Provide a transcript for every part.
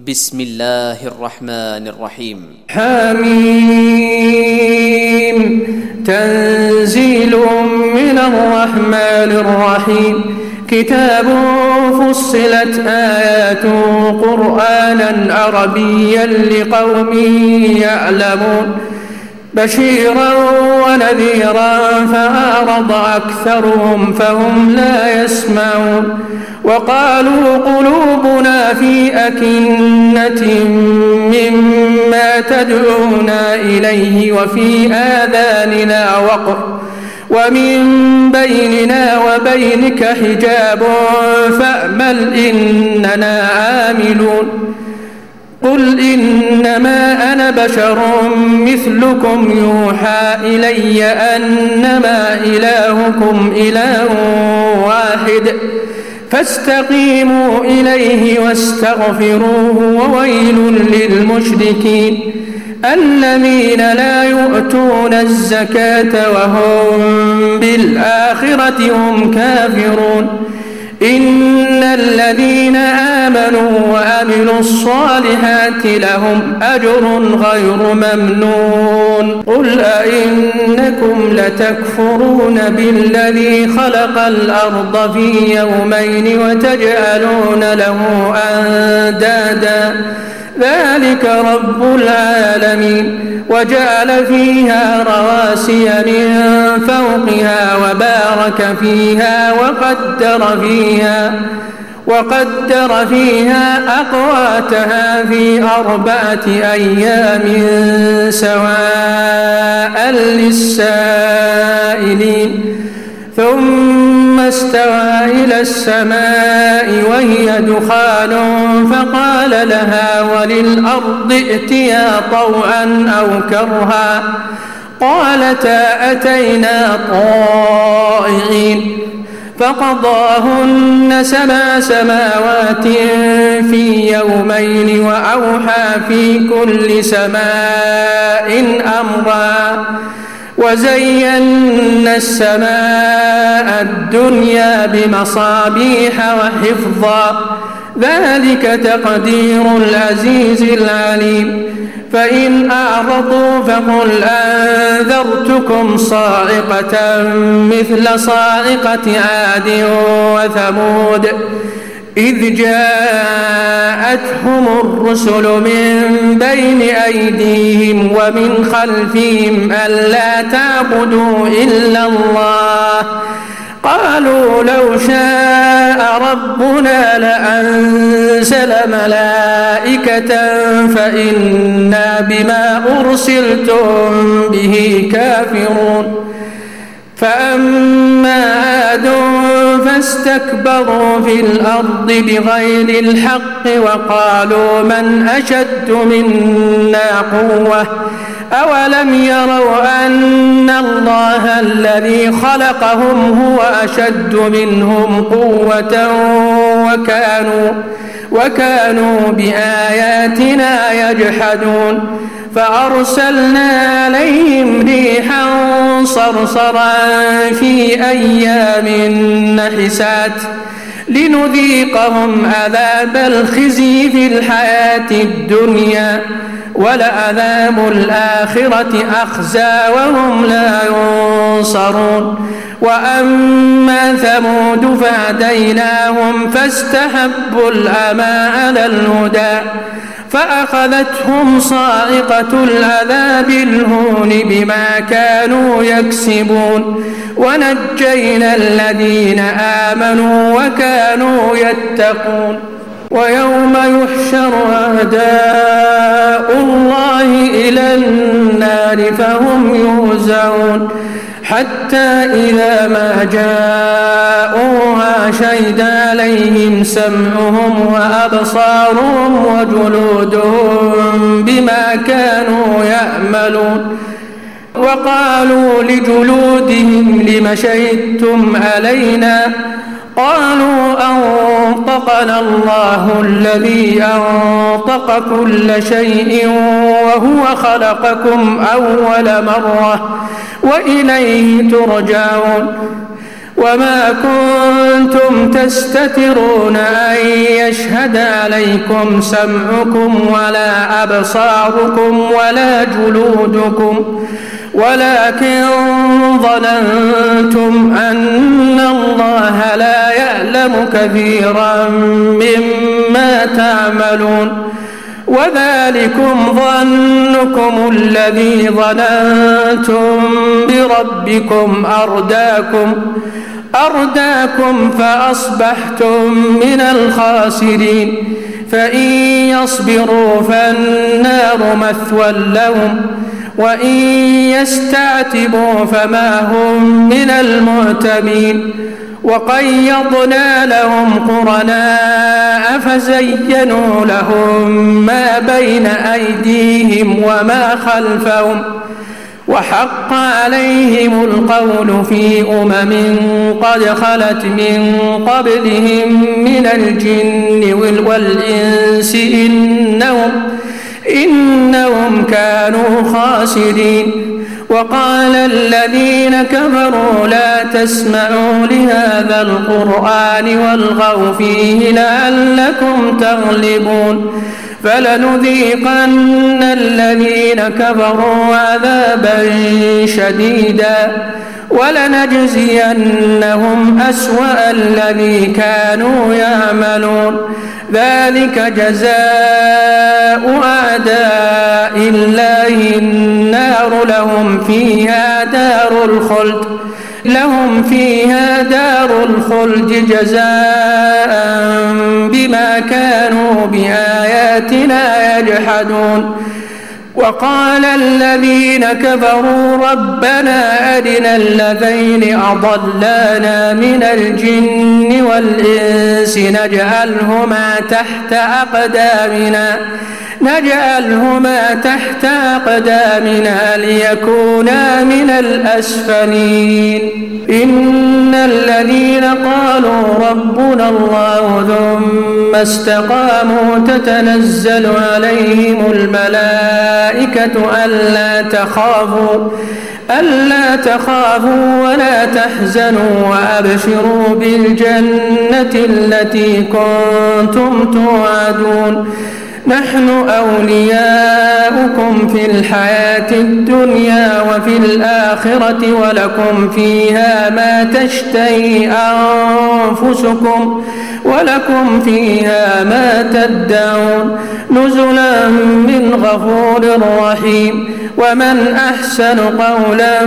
بسم الله الرحمن الرحيم. حميم. تنزيل من الرحمن الرحيم. كتاب فصلت آياته قرآنا عربيا لقوم يعلمون بشيرا ونذيرا فأعرض أكثرهم فهم لا يسمعون وقالوا قلوبنا في أكنة مما تدعونا إليه وفي آذاننا وقر ومن بيننا وبينك حجاب فأمل إننا عاملون قل إنما أنا بشر مثلكم يوحى إلي أنما إلهكم إله واحد فاستقيموا إليه واستغفروه وويل للمشركين الذين لا يؤتون الزكاة وهم بالآخرة هم كافرون إن الذين آمنوا وعملوا الصالحات لهم أجر غير ممنون قل أئنكم لتكفرون بالذي خلق الأرض في يومين وتجعلون له أندادا ذلك رب العالمين وجعل فيها رواسي من فوقها وبارك فيها وقدر فيها أقواتها في 4 أيام سواء للسائلين ثم استوى إلى السماء وهي دخان فقال لها وللأرض ائتيا طوعا أو كرها قالتا أتينا طائعين فقضاهن 7 سماوات في يومين وأوحى في كل سماء أمرا وزينا السماء الدنيا بمصابيح وحفظا ذلك تقدير العزيز العليم فإن أعرضوا فقل أنذرتكم صاعقة مثل صاعقة عاد وثمود إذ جاءتهم الرسل من بين أيديهم ومن خلفهم ألا تعبدوا إلا الله قالوا لو شاء ربنا لأنزل ملائكة فإنا بما أرسلتم به كافرون فأما عاد فاستكبروا في الأرض بغير الحق وقالوا من أشد منا قوة أولم يروا أن الله الذي خلقهم هو أشد منهم قوة وكانوا بآياتنا يجحدون فأرسلنا عليهم ريحا صرصرا في أيام نحسات لنذيقهم عذاب الخزي في الحياة الدنيا ولعذاب الآخرة أخزى وهم لا ينصرون وأما ثمود فهديناهم فاستحبوا العمى على الهدى فأخذتهم صاعقة العذاب الهون بما كانوا يكسبون ونجينا الذين آمنوا وكانوا يتقون ويوم يحشر أعداء الله إلى النار فهم يوزعون حتى إذا ما جاءوها شهد عليهم سمعهم وأبصارهم وجلودهم بما كانوا يعملون وقالوا لجلودهم لم شهدتم علينا قالوا أنطقنا الله الذي أنطق كل شيء وهو خلقكم أول مرة وإليه ترجعون وما كنتم تستترون أن يشهد عليكم سمعكم ولا أبصاركم ولا جلودكم ولكن ظننتم أن الله لا يعلم كثيرا مما تعملون وذلكم ظنكم الذي ظننتم بربكم أرداكم فأصبحتم من الخاسرين فإن يصبروا فالنار مثوى لهم وإن يستعتبوا فما هم من المعتبين وقيضنا لهم قرناء فزينوا لهم ما بين أيديهم وما خلفهم وحق عليهم القول في قد خلت من قبلهم من الجن والإنس إنهم كانوا خاسرين وقال الذين كفروا لا تسمعوا لهذا القرآن والغوا فيه لعلكم تغلبون فلنذيقن الذين كفروا عذابا شديدا ولنجزينهم أسوأ الذي كانوا يعملون ذلك جزاء أعداء الله النار لهم فيها دار الخلد جزاء بما كانوا بآياتنا يجحدون وقال الذين كفروا ربنا أرنا الذين أضلانا من الجن والإنس نجعلهما تحت أقدامنا ليكونا من الأسفلين إن الذين قالوا ربنا الله ثم استقاموا تتنزل عليهم الملائكة ألا تخافوا ولا تحزنوا وأبشروا بالجنة التي كنتم توعدون نحن أولياؤكم في الحياة الدنيا وفي الآخرة ولكم فيها ما تشتهي أنفسكم ولكم فيها ما تدعون نزلا من غفور رحيم ومن أحسن قولا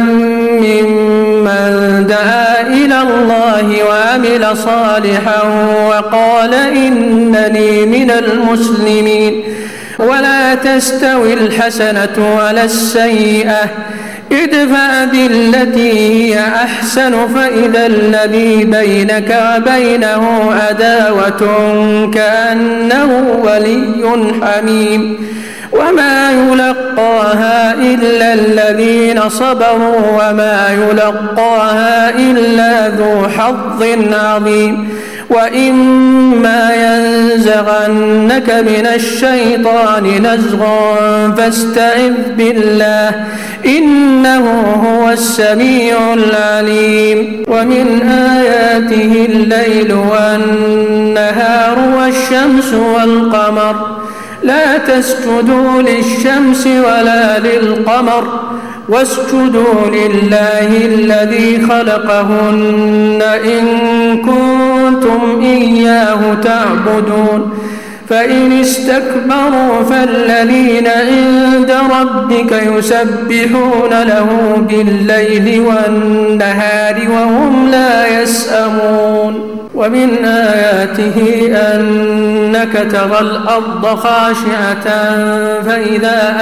ممن دعا إلى الله وعمل صالحا وقال إنني من المسلمين ولا تستوي الحسنة ولا السيئة ادفع بالتي هي أحسن فإذا الذي بينك وبينه عداوة كأنه ولي حميم وما يلقاها إلا الذين صبروا وما يلقاها إلا ذو حظ عظيم وإما ينزغنك من الشيطان نزغ فاستعذ بالله إنه هو السميع العليم ومن آياته الليل والنهار والشمس والقمر لا تسجدوا للشمس ولا للقمر واسجدوا لله الذي خلقهن إن كنتم إياه تعبدون فإن استكبروا فالذين عند ربك يسبحون له بالليل والنهار وهم لا يسأمون ومن آياته أنك ترى الأرض خاشعة فإذا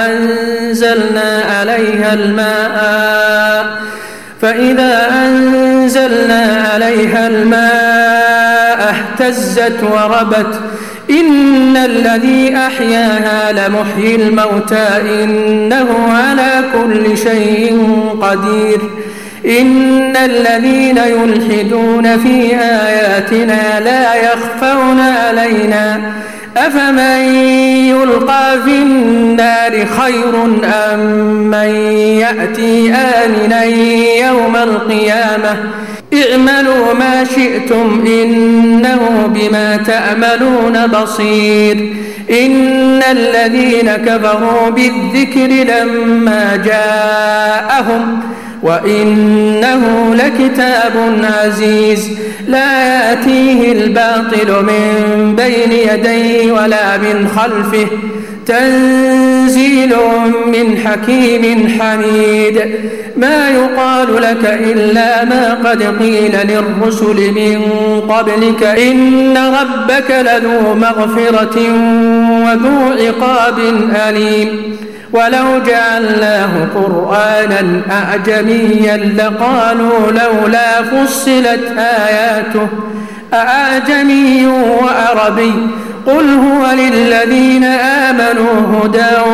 أنزلنا عليها الماء اهتزت وربت إن الذي أحياها لمحيي الموتى إنه على كل شيء قدير إن الذين يلحدون في آياتنا لا يخفون علينا أفمن يلقى في النار خير أم من يأتي آمنا يوم القيامة اعملوا ما شئتم إنه بما تعملون بصير. إن الذين كفروا بالذكر لما جاءهم وإنه لكتاب عزيز لا يأتيه الباطل من بين يديه ولا من خلفه تنزيل من حكيم حميد. ما يقال لك إلا ما قد قيل للرسل من قبلك إن ربك لذو مغفرة وذو عقاب أليم. ولو جعلناه قرآنا أعجميا لقالوا لولا فصلت آياته أعجمي وعربي قل هو للذين آمنوا هدى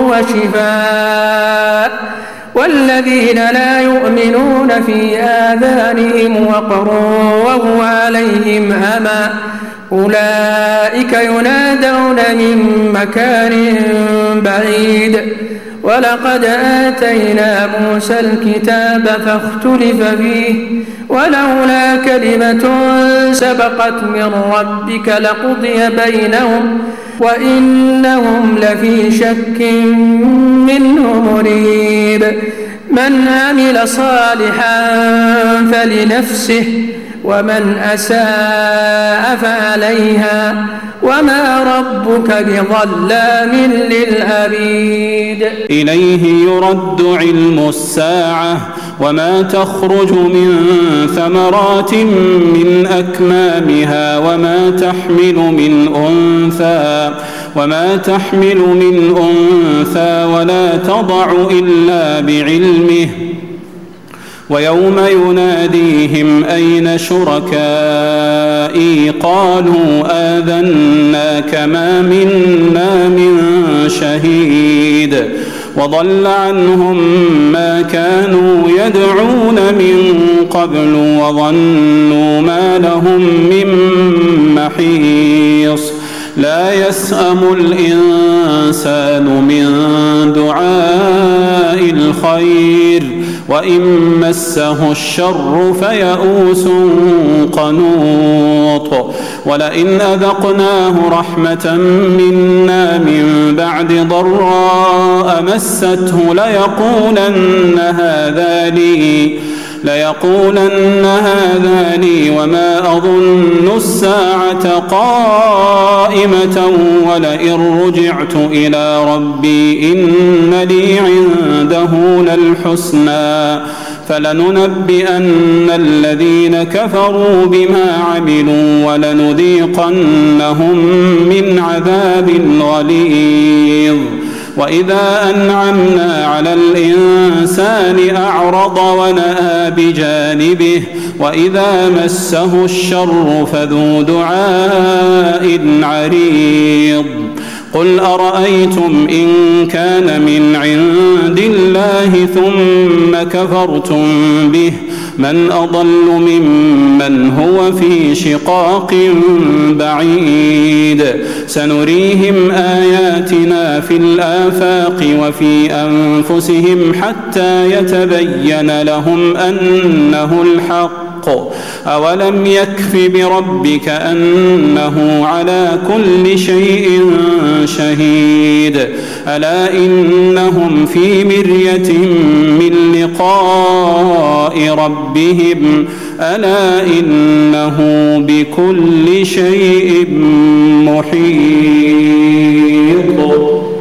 وشفاء والذين لا يؤمنون في آذانهم وقر وهو عليهم أمى أولئك ينادون من مكان بعيد. ولقد آتينا موسى الكتاب فاختلف فيه ولولا كلمة سبقت من ربك لقضي بينهم وإنهم لفي شك منه مريب. من عمل صالحا فلنفسه ومن أساء فعليها وما ربك بظلام للعبيد. إليه يرد علم الساعة وما تخرج من ثمرات من أكمامها وما تحمل من أنثى ولا تضع إلا بعلمه. ويوم يناديهم أين شركائي قالوا آذناك ما منا من شهيد وضل عنهم ما كانوا يدعون من قبل وظنوا ما لهم من محيص. لا يسأم الإنسان من دعاء الخير وإن مسه الشر فيئوس قنوط. ولئن أذقناه رحمة منا من بعد ضراء مسته ليقولن هذا لي وما أظن الساعة قائمة ولئن رجعت إلى ربي إن لي عنده للحسنى فلننبئن الذين كفروا بما عملوا ولنذيقنهم من عذاب غليظ. وإذا أنعمنا على الإنسان أعرض ونأى بجانبه وإذا مسه الشر فذو دعاء عريض. قل أرأيتم إن كان من عند الله ثم كفرتم به من أضل ممن هو في شقاق بعيد. سنريهم آياتنا في الآفاق وفي أنفسهم حتى يتبين لهم أنه الحق. أولم يكف بربك أنه على كل شيء شهيد. ألا إنهم في مرية من لقاء ربهم ألا إنه بكل شيء محيط.